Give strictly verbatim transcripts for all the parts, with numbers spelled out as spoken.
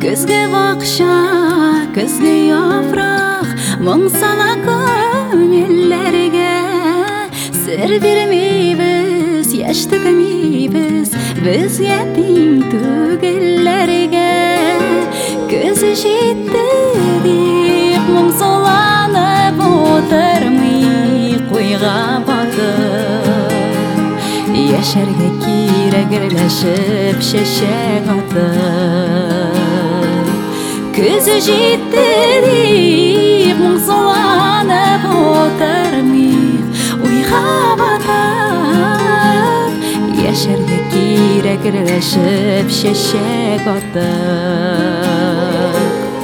Көзге бақша, көзге яфрaq, мұң сала көңіллерге. Сыр бермейбіз, яш төгмейбіз, біз ятим түгіллерге. Көзі жетті деп мұң соланып отырмай қойға батып. Яшәргә кирәк гөрләшеп шәшәк атып. Көзі жетті деп мұң соланып отырмай ойға батып. Яшәргә кирәк гөрләшеп шәшәк атып.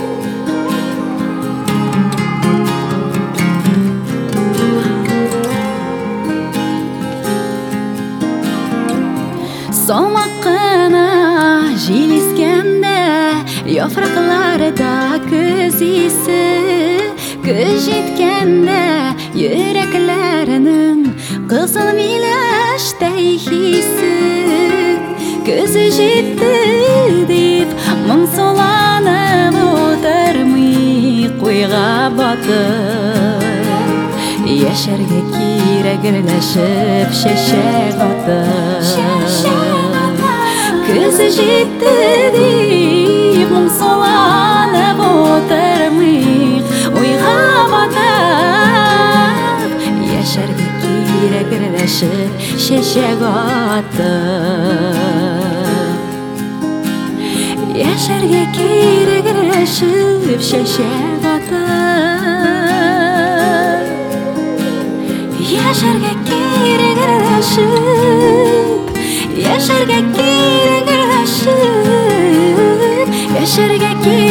Солмаққына жел ескенде, яфрақларда көз иісі. Көз жеткенде, йөрәкләренең қызыл миләштәй хисе. Көзі жетті деп мұң соланып отырмай қойға батып. Яшәргә кирәк гөрләшеп шәшәк атып. Көзі жетті деп мұң соланып отырмай ойға батып. Яшәргә кирәк гөрләшеп шәшәк атып. Яшәргә кирәк гөрләшеп шәшәк атып. Яшәргә кирәк гөрләшеп, яшәргә кирәк гөрләшеп, яшәргә кирәк